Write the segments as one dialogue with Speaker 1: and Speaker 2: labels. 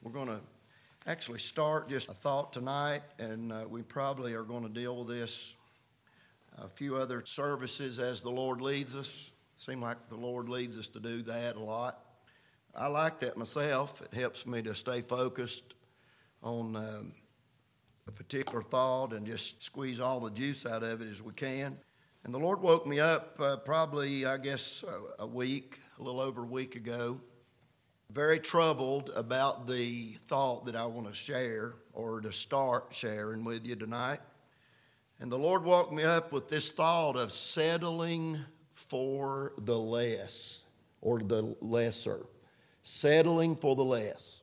Speaker 1: We're going to actually start just a thought tonight, and we probably are going to deal with this a few other services as the Lord leads us. Seems like the Lord leads us to do that a lot. I like that myself. It helps me to stay focused on a particular thought and just squeeze all the juice out of it as we can. And the Lord woke me up probably, a little over a week ago, very troubled about the thought that I want to share or to start sharing with you tonight. And the Lord woke me up with this thought of settling for the less or the lesser. Settling for the less.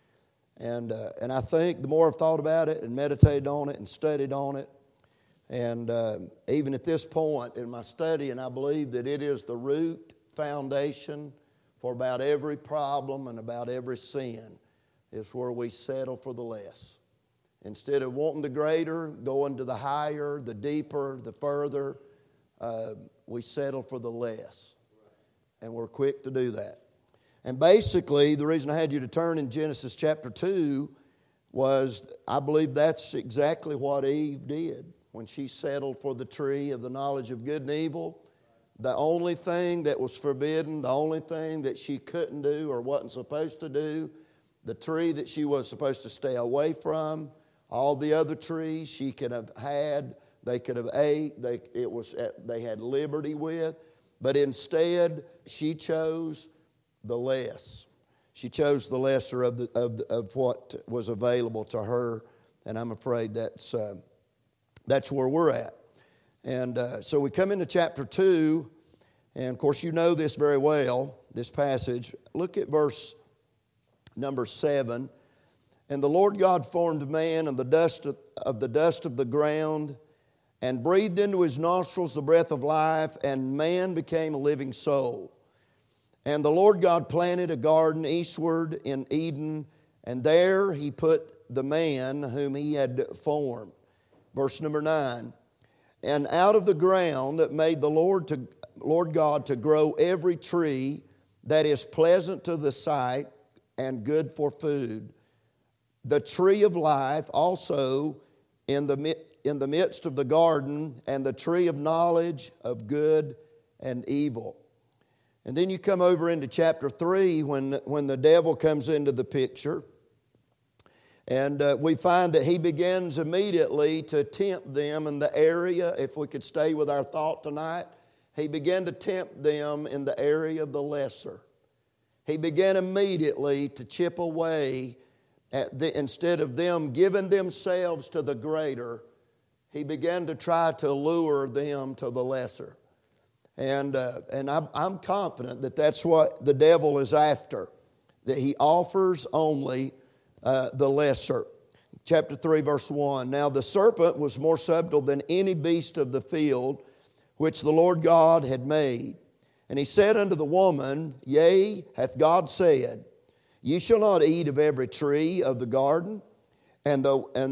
Speaker 1: And I think the more I've thought about it and meditated on it and studied on it, and even at this point in my study, and I believe that it is the root foundation for about every problem and about every sin, is where we settle for the less. Instead of wanting the greater, going to the higher, the deeper, the further, we settle for the less. And we're quick to do that. And basically, the reason I had you to turn in Genesis chapter 2 was I believe that's exactly what Eve did when she settled for the tree of the knowledge of good and evil. The only thing that was forbidden, the only thing that she couldn't do or wasn't supposed to do, the tree that she was supposed to stay away from, all the other trees she could have had, they could have ate, they had liberty with, but instead she chose the less. She chose the lesser of what was available to her, and I'm afraid that's where we're at. And so we come into chapter 2, and of course you know this very well, this passage. Look at verse number 7. And the Lord God formed man of the dust of the ground, and breathed into his nostrils the breath of life, and man became a living soul. And the Lord God planted a garden eastward in Eden, and there he put the man whom he had formed. Verse number 9. And out of the ground made the Lord God to grow every tree that is pleasant to the sight and good for food. The tree of life also in the midst of the garden, and the tree of knowledge of good and evil. And then you come over into chapter 3 when the devil comes into the picture. And we find that he begins immediately to tempt them in the area, if we could stay with our thought tonight, he began to tempt them in the area of the lesser. He began immediately to chip away instead of them giving themselves to the greater, he began to try to lure them to the lesser. And I'm confident that that's what the devil is after, that he offers only the lesser. Chapter 3, verse 1. Now the serpent was more subtle than any beast of the field which the Lord God had made. And he said unto the woman, Yea, hath God said, Ye shall not eat of every tree of the garden, and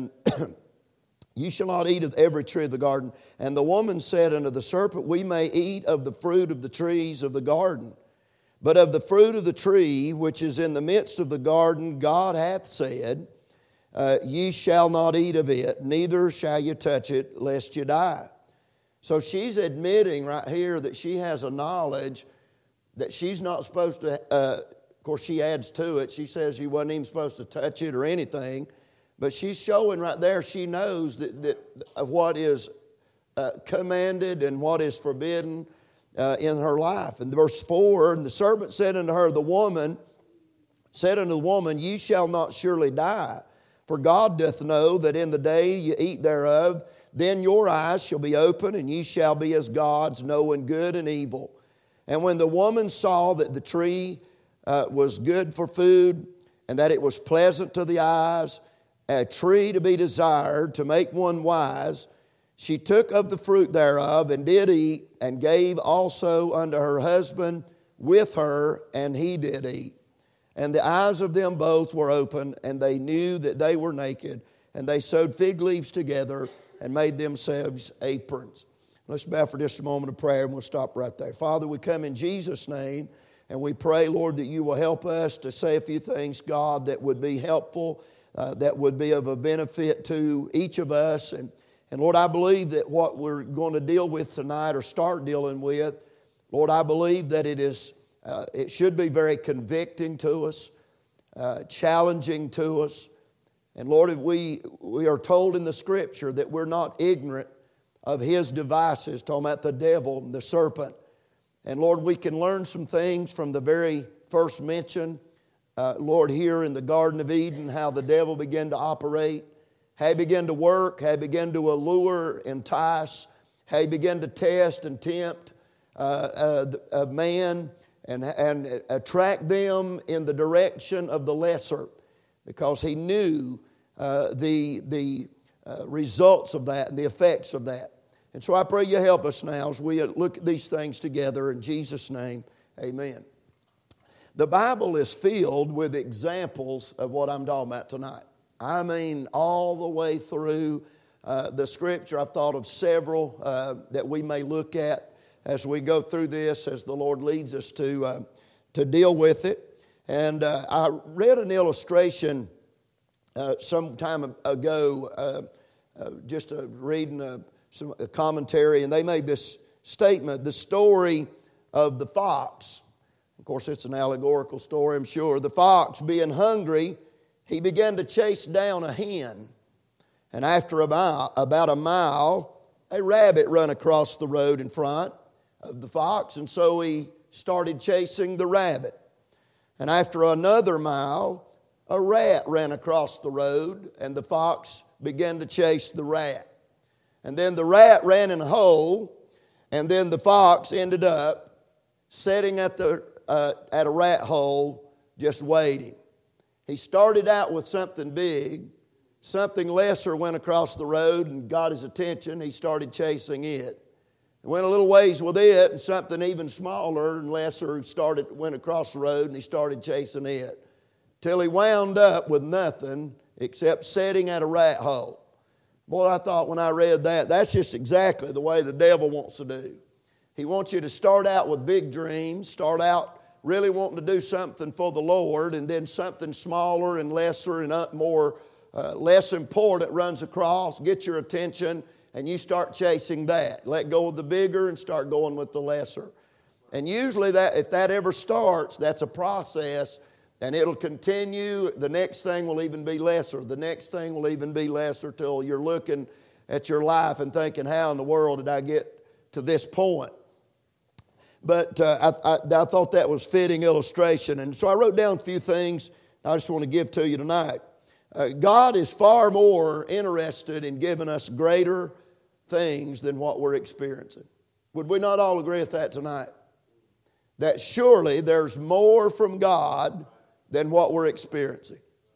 Speaker 1: ye shall not eat of every tree of the garden. And the woman said unto the serpent, We may eat of the fruit of the trees of the garden. But of the fruit of the tree which is in the midst of the garden, God hath said, Ye shall not eat of it, neither shall you touch it, lest you die. So she's admitting right here that she has a knowledge that she's not supposed to, of course she adds to it, she says she wasn't even supposed to touch it or anything. But she's showing right there she knows that of what is commanded and what is forbidden in her life. And verse 4, and the serpent said unto her, said unto the woman, Ye shall not surely die, for God doth know that in the day ye eat thereof, then your eyes shall be open, and ye shall be as gods, knowing good and evil. And when the woman saw that the tree was good for food, and that it was pleasant to the eyes, a tree to be desired, to make one wise, she took of the fruit thereof, and did eat, and gave also unto her husband with her, and he did eat. And the eyes of them both were open, and they knew that they were naked. And they sewed fig leaves together, and made themselves aprons. Let's bow for just a moment of prayer, and we'll stop right there. Father, we come in Jesus' name, And we pray, Lord, that you will help us to say a few things, God, that would be helpful, that would be of a benefit to each of us. And Lord, I believe that what we're going to deal with tonight or start dealing with, Lord, I believe that it should be very convicting to us, challenging to us. And Lord, we are told in the Scripture that we're not ignorant of his devices, talking about the devil and the serpent. And Lord, we can learn some things from the very first mention, Lord, here in the Garden of Eden, how the devil began to operate, how he began to work, how he began to allure, entice, how he began to test and tempt a man and attract them in the direction of the lesser, because he knew the results of that and the effects of that. And so I pray you help us now as we look at these things together. In Jesus' name, amen. The Bible is filled with examples of what I'm talking about tonight. I mean, all the way through the Scripture. I've thought of several that we may look at as we go through this, as the Lord leads us to deal with it. And I read an illustration some time ago, just reading a commentary, and they made this statement: the story of the fox. Of course, it's an allegorical story, I'm sure. The fox, being hungry, he began to chase down a hen. And after about a mile, a rabbit ran across the road in front of the fox, and so he started chasing the rabbit. And after another mile, a rat ran across the road, and the fox began to chase the rat. And then the rat ran in a hole, and then the fox ended up sitting at a rat hole, just waiting. He started out with something big. Something lesser went across the road and got his attention. He started chasing it. He went a little ways with it, and something even smaller and lesser went across the road, and he started chasing it, till he wound up with nothing except sitting at a rat hole. Boy, I thought when I read that, that's just exactly the way the devil wants to do. He wants you to start out with big dreams, start out really wanting to do something for the Lord, and then something smaller and lesser and less important runs across, get your attention, and you start chasing that. Let go of the bigger and start going with the lesser. And usually if that ever starts, that's a process. And it'll continue. The next thing will even be lesser. The next thing will even be lesser, till you're looking at your life and thinking, how in the world did I get to this point? But I thought that was fitting illustration. And so I wrote down a few things I just want to give to you tonight. God is far more interested in giving us greater things than what we're experiencing. Would we not all agree with that tonight? That surely there's more from God than what we're experiencing.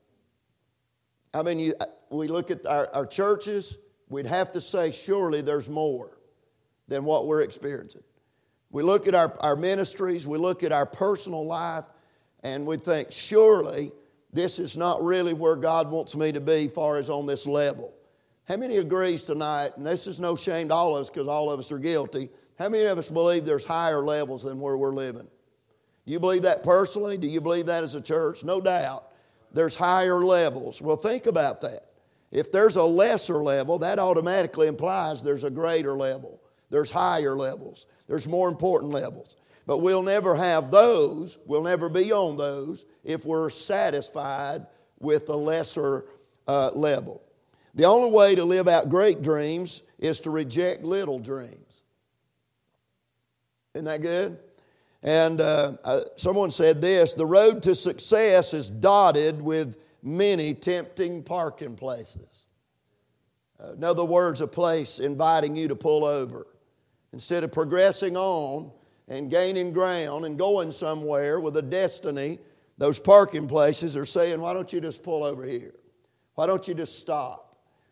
Speaker 1: I mean, we look at our churches, we'd have to say surely there's more than what we're experiencing. We look at our ministries, we look at our personal life, and we think surely this is not really where God wants me to be as far as on this level. How many agrees tonight, and this is no shame to all of us because all of us are guilty, how many of us believe there's higher levels than where we're living? Do you believe that personally? Do you believe that as a church? No doubt. There's higher levels. Well, think about that. If there's a lesser level, that automatically implies there's a greater level. There's higher levels. There's more important levels. But we'll never have those, we'll never be on those if we're satisfied with a lesser level. The only way to live out great dreams is to reject little dreams. Isn't that good? And someone said this: the road to success is dotted with many tempting parking places. In other words, a place inviting you to pull over. Instead of progressing on and gaining ground and going somewhere with a destiny, those parking places are saying, why don't you just pull over here? Why don't you just stop?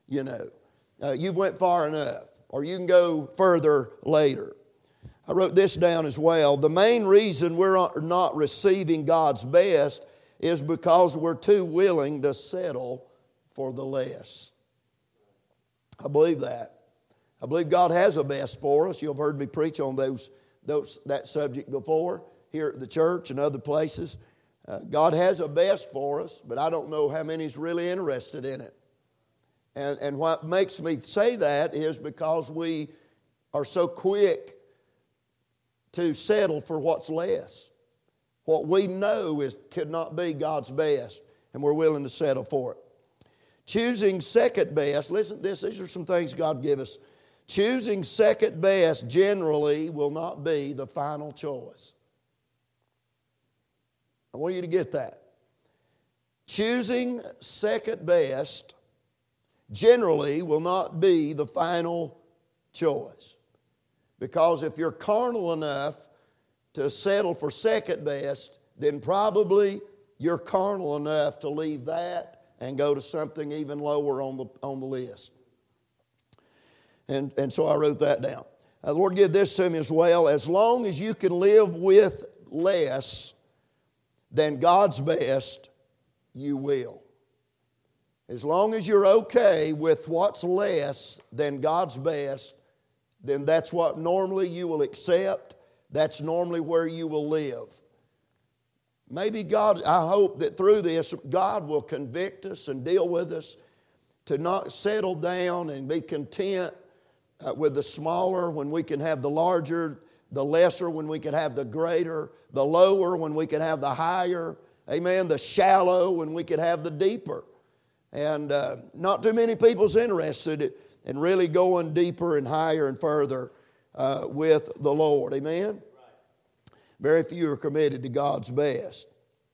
Speaker 1: You've went far enough, or you can go further later. I wrote this down as well. The main reason we're not receiving God's best is because we're too willing to settle for the less. I believe that. I believe God has a best for us. You've heard me preach on that subject before. here at the church and other places. God has a best for us, but I don't know how many's really interested in it. And what makes me say that is because we are so quick to settle for what's less. What we know could not be God's best, and we're willing to settle for it. Choosing second best, listen to this, these are some things God gave us. Choosing second best generally will not be the final choice. I want you to get that. Choosing second best generally will not be the final choice. Because if you're carnal enough to settle for second best, then probably you're carnal enough to leave that and go to something even lower on the list. And so I wrote that down. The Lord gave this to me as well. As long as you can live with less than God's best, you will. As long as you're okay with what's less than God's best, then that's what normally you will accept. That's normally where you will live. Maybe God, I hope that through this, God will convict us and deal with us to not settle down and be content with the smaller when we can have the larger, the lesser when we can have the greater, the lower when we can have the higher, amen, the shallow when we can have the deeper. And not too many people's interested in really going deeper and higher and further with the Lord, amen? Very few are committed to God's best.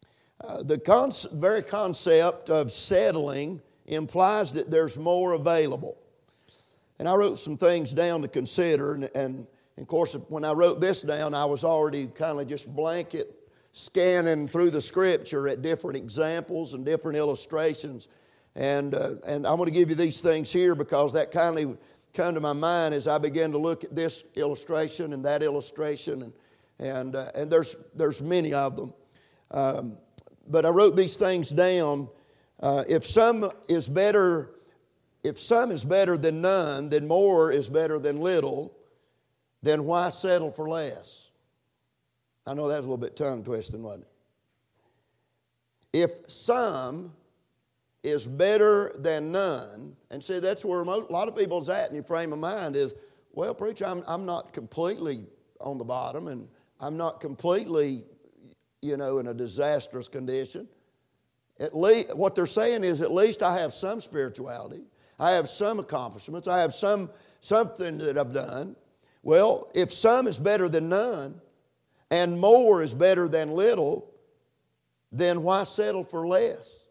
Speaker 1: The very concept of settling implies that there's more available. And I wrote some things down to consider, and of course, when I wrote this down, I was already kind of just blanket scanning through the Scripture at different examples and different illustrations. And I'm going to give you these things here because that kind of come to my mind as I began to look at this illustration and that illustration, and there's many of them. But I wrote these things down. If some is better than none, then more is better than little, then why settle for less? I know that was a little bit tongue twisting, wasn't it? If some is better than none, and see, that's where a lot of people's at in your frame of mind is, well, preacher, I'm not completely on the bottom, and I'm not completely, in a disastrous condition. At least, what they're saying is, at least I have some spirituality. I have some accomplishments. I have something that I've done. Well, if some is better than none, and more is better than little, then why settle for less?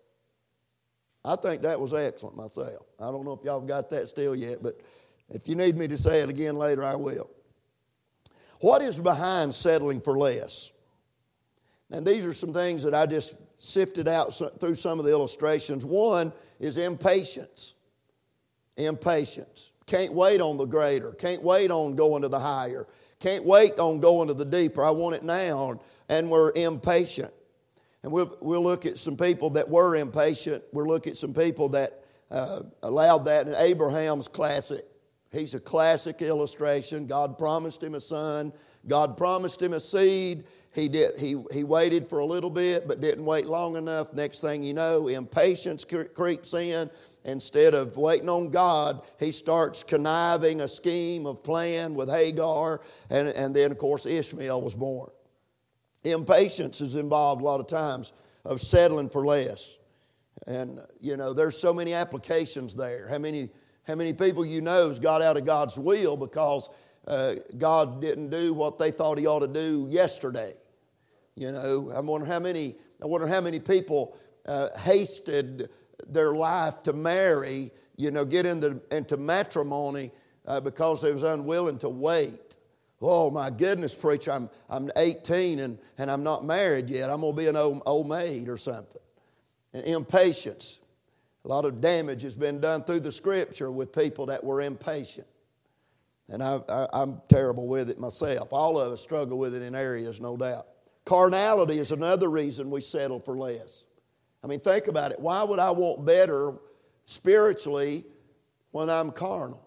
Speaker 1: I think that was excellent myself. I don't know if y'all got that still yet, but if you need me to say it again later, I will. What is behind settling for less? And these are some things that I just sifted out through some of the illustrations. One is impatience. Impatience. Can't wait on the greater. Can't wait on going to the higher. Can't wait on going to the deeper. I want it now. And we're impatient. And we'll look at some people that were impatient. We'll look at some people that allowed that. And Abraham's classic. He's a classic illustration. God promised him a son. God promised him a seed. He waited for a little bit but didn't wait long enough. Next thing you know, impatience creeps in. Instead of waiting on God, he starts conniving a scheme of plan with Hagar. And then, of course, Ishmael was born. Impatience is involved a lot of times of settling for less. And, there's so many applications there. How many people has got out of God's will because God didn't do what they thought he ought to do yesterday? I wonder how many people hasted their life to marry, get into matrimony because they was unwilling to wait. Oh my goodness, preacher, I'm 18 and I'm not married yet. I'm going to be an old maid or something. And impatience. A lot of damage has been done through the Scripture with people that were impatient. And I'm terrible with it myself. All of us struggle with it in areas, no doubt. Carnality is another reason we settle for less. I mean, think about it. Why would I want better spiritually when I'm carnal?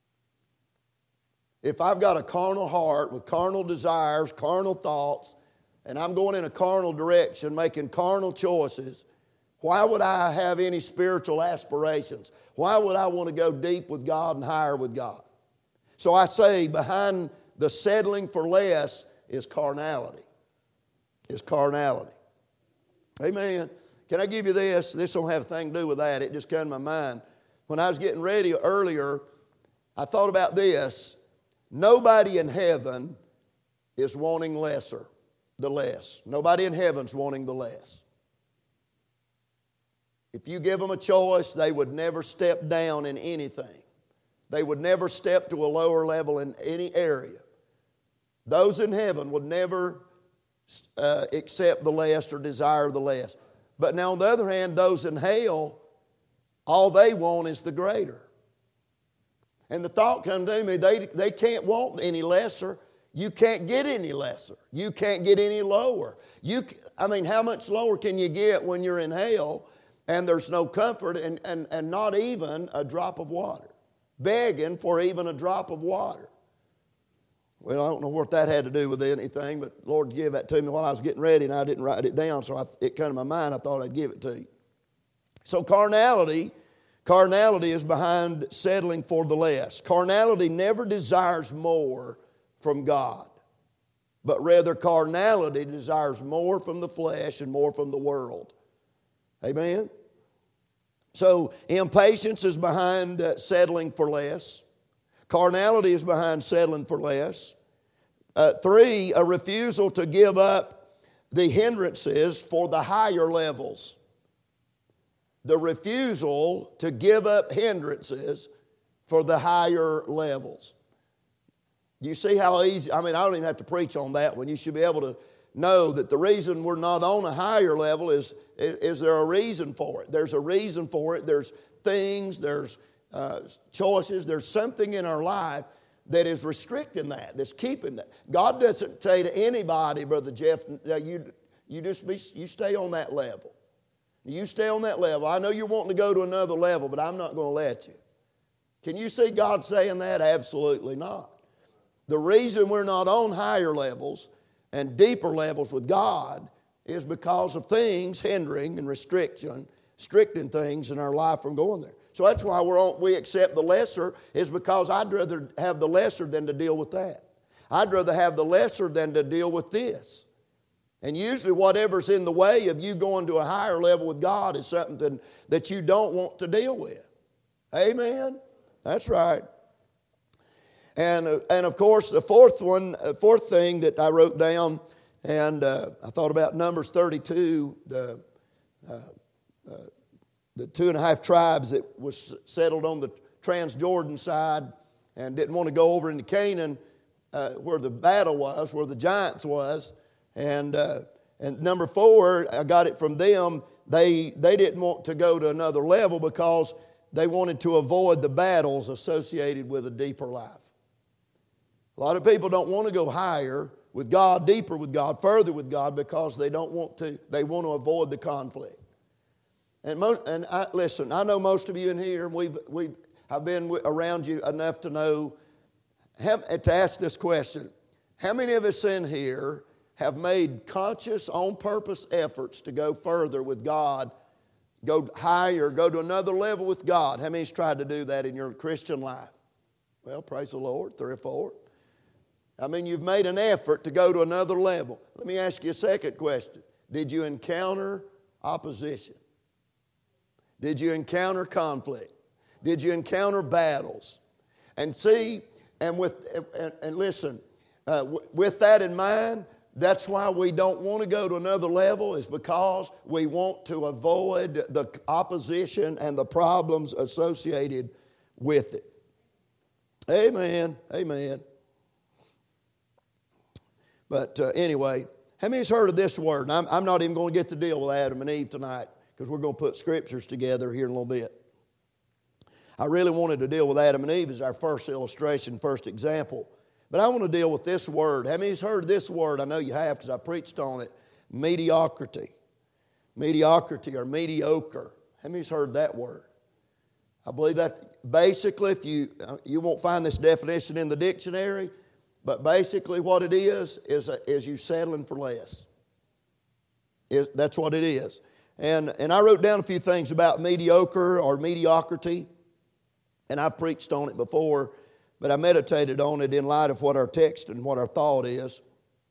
Speaker 1: If I've got a carnal heart with carnal desires, carnal thoughts, and I'm going in a carnal direction, making carnal choices, why would I have any spiritual aspirations? Why would I want to go deep with God and higher with God? So I say behind the settling for less is carnality. Is carnality. Amen. Can I give you this? This don't have a thing to do with that. It just came to my mind. When I was getting ready earlier, I thought about this. Nobody in heaven is wanting the less. Nobody in heaven's wanting the less. If you give them a choice, they would never step down in anything. They would never step to a lower level in any area. Those in heaven would never accept the less or desire the less. But now on the other hand, those in hell, all they want is the greater. And the thought come to me, they can't want any lesser. You can't get any lesser. You can't get any lower. How much lower can you get when you're in hell and there's no comfort and not even a drop of water? Begging for even a drop of water. Well, I don't know what that had to do with anything, but the Lord gave that to me while I was getting ready, and I didn't write it down, so it came to my mind. I thought I'd give it to you. So carnality is behind settling for the less. Carnality never desires more from God, but rather carnality desires more from the flesh and more from the world. Amen? So impatience is behind settling for less. Carnality is behind settling for less. 3, a refusal to give up the hindrances for the higher levels. The refusal to give up hindrances for the higher levels. You see how easy, I don't even have to preach on that one. You should be able to know that the reason we're not on a higher level is there a reason for it. There's a reason for it. There's things, there's choices, there's something in our life that is restricting that, that's keeping that. God doesn't say to anybody, Brother Jeff, you stay on that level. You stay on that level. I know you're wanting to go to another level, but I'm not going to let you. Can you see God saying that? Absolutely not. The reason we're not on higher levels and deeper levels with God is because of things hindering and restricting things in our life from going there. So that's why we accept the lesser, is because I'd rather have the lesser than to deal with that. I'd rather have the lesser than to deal with this. And usually whatever's in the way of you going to a higher level with God is something that you don't want to deal with. Amen? That's right. And of course, the fourth thing that I wrote down, and I thought about Numbers 32, the 2.5 tribes that was settled on the Transjordan side and didn't want to go over into Canaan where the battle was, where the giants was. And number 4, I got it from them, they didn't want to go to another level because they wanted to avoid the battles associated with a deeper life. A lot of people don't want to go higher with God, deeper with God, further with God because they want to avoid the conflict. Listen, I know most of you in here, and I've been around you enough to know, to ask this question. How many of us in here have made conscious, on purpose efforts to go further with God, go higher, go to another level with God? How many's tried to do that in your Christian life? Well, praise the Lord, 3 or 4. You've made an effort to go to another level. Let me ask you a second question. Did you encounter opposition? Did you encounter conflict? Did you encounter battles? And see, and listen, with that in mind, that's why we don't want to go to another level, is because we want to avoid the opposition and the problems associated with it. Amen. Amen. But anyway, how many's heard of this word? And I'm not even going to get to deal with Adam and Eve tonight because we're going to put scriptures together here in a little bit. I really wanted to deal with Adam and Eve as our first illustration, first example. But I want to deal with this word. How many's heard this word? I know you have because I preached on it. Mediocrity. Mediocrity or mediocre. How many's heard that word? I believe that basically, if you won't find this definition in the dictionary, but basically what it is you settling for less. That's what it is. And I wrote down a few things about mediocre or mediocrity, and I've preached on it before, but I meditated on it in light of what our text and what our thought is.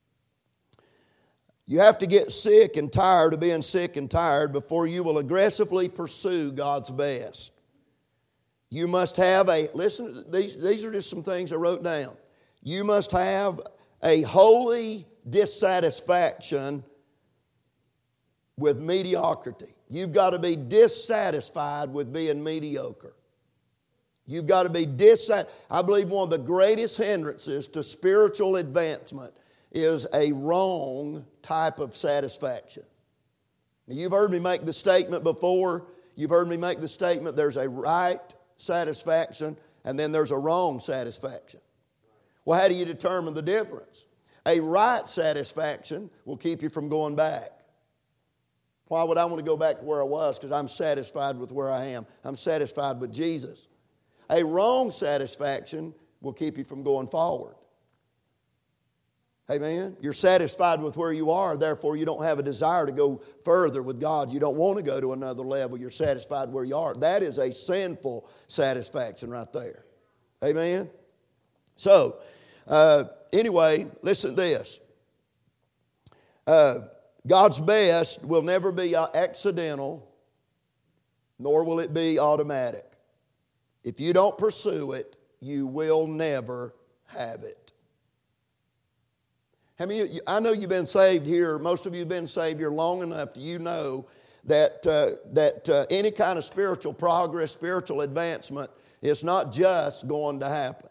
Speaker 1: You have to get sick and tired of being sick and tired before you will aggressively pursue God's best. You must have listen, these are just some things I wrote down. You must have a holy dissatisfaction with mediocrity. You've got to be dissatisfied with being mediocre. You've got to be dissatisfied. I believe one of the greatest hindrances to spiritual advancement is a wrong type of satisfaction. Now, you've heard me make the statement before. You've heard me make the statement there's a right satisfaction and then there's a wrong satisfaction. Well, how do you determine the difference? A right satisfaction will keep you from going back. Why would I want to go back to where I was? Because I'm satisfied with where I am. I'm satisfied with Jesus. A wrong satisfaction will keep you from going forward. Amen? You're satisfied with where you are, therefore you don't have a desire to go further with God. You don't want to go to another level. You're satisfied where you are. That is a sinful satisfaction right there. Amen? So, anyway, listen to this. God's best will never be accidental, nor will it be automatic. If you don't pursue it, you will never have it. I know you've been saved here. Most of you have been saved here long enough that you know that any kind of spiritual progress, spiritual advancement is not just going to happen.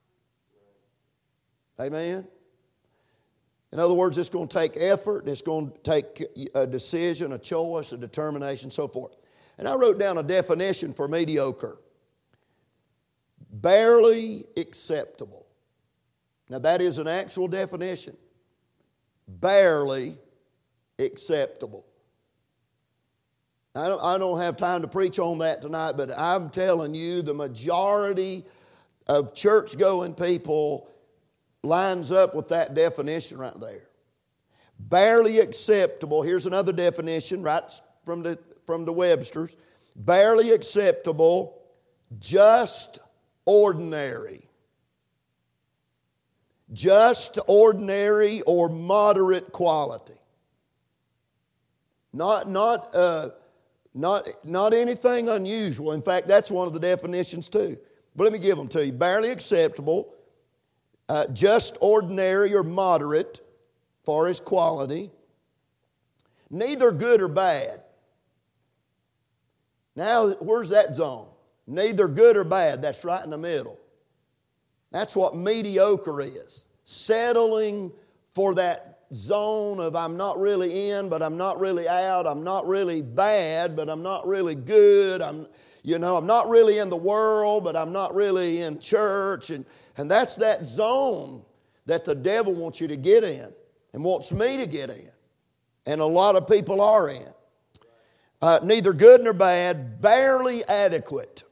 Speaker 1: Amen? In other words, it's going to take effort. It's going to take a decision, a choice, a determination, so forth. And I wrote down a definition for mediocre. Barely acceptable. Now that is an actual definition. Barely acceptable. I don't have time to preach on that tonight, but I'm telling you the majority of church-going people lines up with that definition right there. Barely acceptable. Here's another definition right from the Webster's. Barely acceptable, just ordinary. Just ordinary or moderate quality. Not anything unusual. In fact, that's one of the definitions too. But let me give them to you. Barely acceptable, just ordinary or moderate for its quality. Neither good or bad. Now, where's that zone? Neither good or bad. That's right in the middle. That's what mediocre is. Settling for that zone of I'm not really in, but I'm not really out. I'm not really bad, but I'm not really good. I'm not really in the world, but I'm not really in church. And that's that zone that the devil wants you to get in and wants me to get in. And a lot of people are in. Neither good nor bad, barely adequate.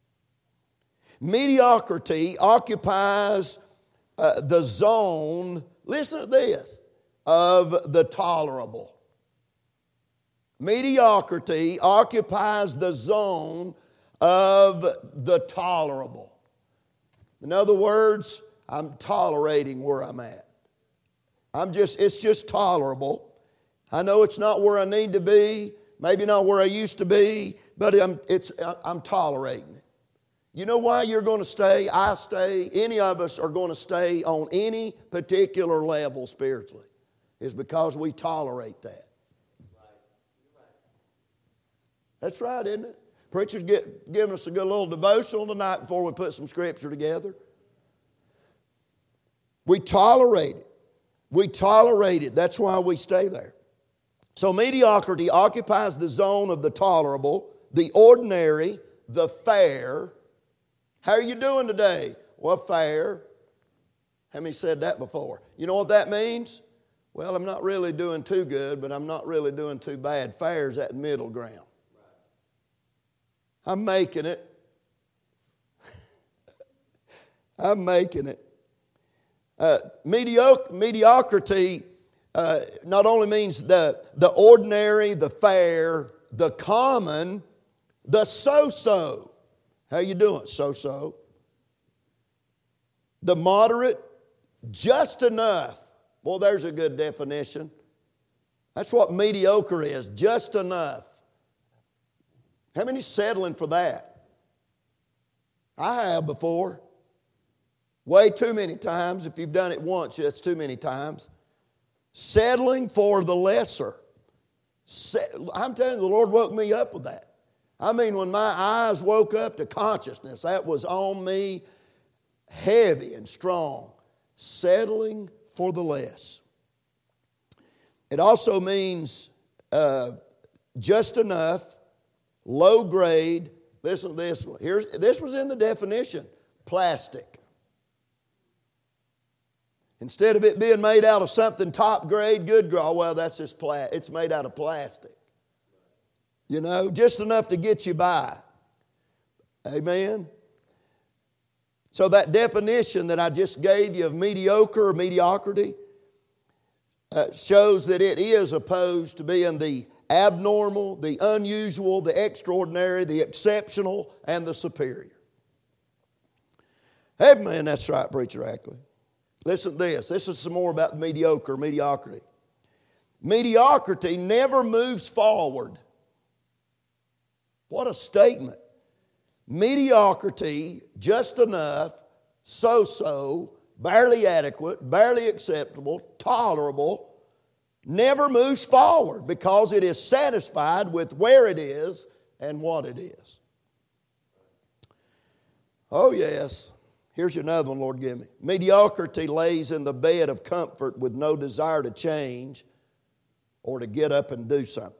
Speaker 1: Mediocrity occupies the zone, listen to this, of the tolerable. Mediocrity occupies the zone of the tolerable. In other words, I'm tolerating where I'm at. It's just tolerable. I know it's not where I need to be, maybe not where I used to be, but I'm tolerating it. You know why you're going to stay? I stay. Any of us are going to stay on any particular level spiritually. Is because we tolerate that. That's right, isn't it? Preacher's giving us a good little devotional tonight before we put some scripture together. We tolerate it. We tolerate it. That's why we stay there. So mediocrity occupies the zone of the tolerable, the ordinary, the fair. How are you doing today? Well, fair. How many said that before? You know what that means? Well, I'm not really doing too good, but I'm not really doing too bad. Fair is that middle ground. I'm making it. I'm making it. Mediocrity not only means the ordinary, the fair, the common, the so-so. How you doing? So-so. The moderate, just enough. Well, there's a good definition. That's what mediocre is, just enough. How many settling for that? I have before. Way too many times. If you've done it once, that's too many times. Settling for the lesser. I'm telling you, the Lord woke me up with that. I mean, when my eyes woke up to consciousness, that was on me heavy and strong. Settling for the less. It also means just enough, low grade. Listen to this one. This was in the definition. Plastic. Instead of it being made out of something top grade, good grade, well, that's just it's made out of plastic. You know, just enough to get you by. Amen? So that definition that I just gave you of mediocre or mediocrity shows that it is opposed to being the abnormal, the unusual, the extraordinary, the exceptional, and the superior. Amen, that's right, Preacher Ackley. Listen to this. This is some more about mediocrity. Mediocrity never moves forward. What a statement. Mediocrity, just enough, so-so, barely adequate, barely acceptable, tolerable, never moves forward because it is satisfied with where it is and what it is. Oh, yes. Here's another one, Lord, give me. Mediocrity lays in the bed of comfort with no desire to change or to get up and do something.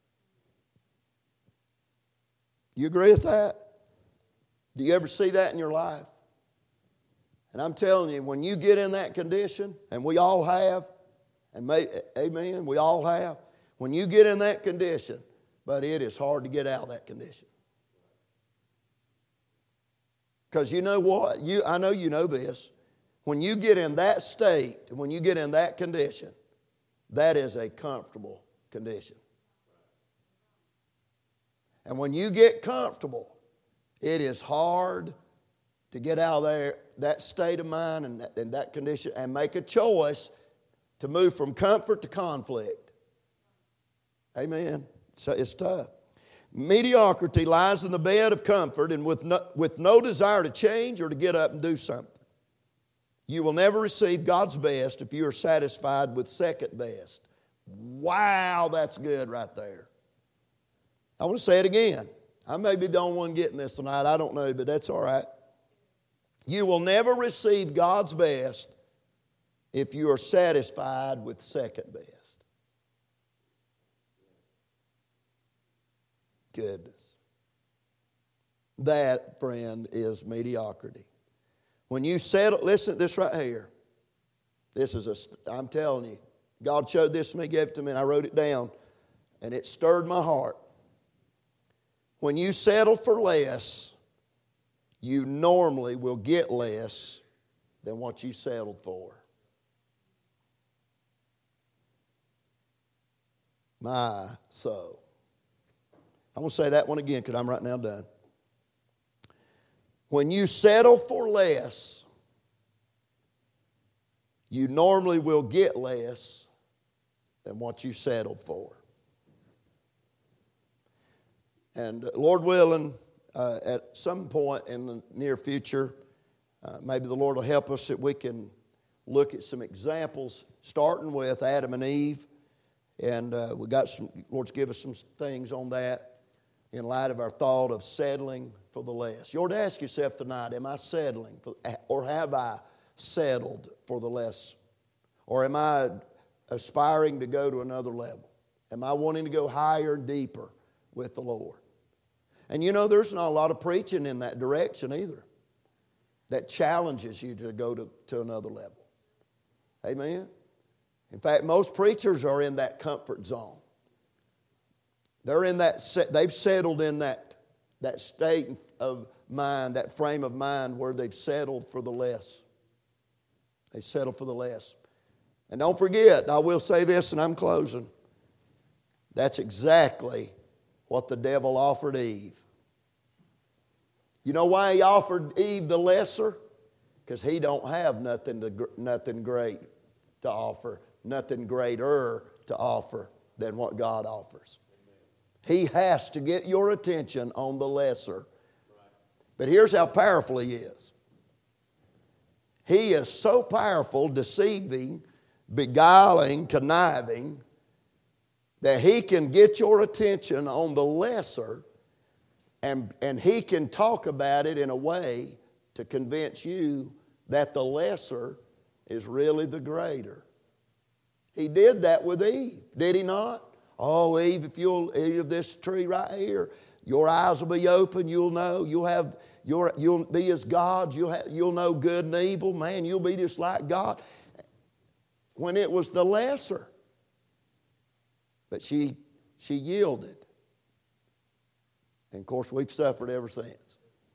Speaker 1: You agree with that? Do you ever see that in your life? And I'm telling you, when you get in that condition, and we all have, amen, we all have, when you get in that condition, but it is hard to get out of that condition. Because you know what? I know you know this. When you get in that state, and when you get in that condition, that is a comfortable condition. And when you get comfortable, it is hard to get out of there, that state of mind and that condition, and make a choice to move from comfort to conflict. Amen. So it's tough. Mediocrity lies in the bed of comfort and with no desire to change or to get up and do something. You will never receive God's best if you are satisfied with second best. Wow, that's good right there. I want to say it again. I may be the only one getting this tonight. I don't know, but that's all right. You will never receive God's best if you are satisfied with second best. Goodness. That, friend, is mediocrity. When you settle, listen to this right here. I'm telling you, God showed this to me, gave it to me, and I wrote it down, and it stirred my heart. When you settle for less, you normally will get less than what you settled for. My soul. I'm going to say that one again because I'm right now done. When you settle for less, you normally will get less than what you settled for. And Lord willing, at some point in the near future, maybe the Lord will help us that we can look at some examples, starting with Adam and Eve. And we got Lord's give us some things on that in light of our thought of settling for the less. You ought to ask yourself tonight, am I settling or have I settled for the less? Or am I aspiring to go to another level? Am I wanting to go higher and deeper with the Lord? And you know, there's not a lot of preaching in that direction either that challenges you to go to another level. Amen? In fact, most preachers are in that comfort zone. They're in that, they've settled in that state of mind, that frame of mind where they've settled for the less. They settle for the less. And don't forget, I will say this and I'm closing. That's exactly what the devil offered Eve. You know why he offered Eve the lesser? Because he don't have nothing great to offer, nothing greater to offer than what God offers. He has to get your attention on the lesser. But here's how powerful he is. He is so powerful, deceiving, beguiling, conniving, that he can get your attention on the lesser, and he can talk about it in a way to convince you that the lesser is really the greater. He did that with Eve, did he not? Oh, Eve, if you'll eat of this tree right here, your eyes will be open. You'll know. You'll be as gods. You'll know good and evil. Man, you'll be just like God. When it was the lesser, but she yielded, and of course we've suffered ever since.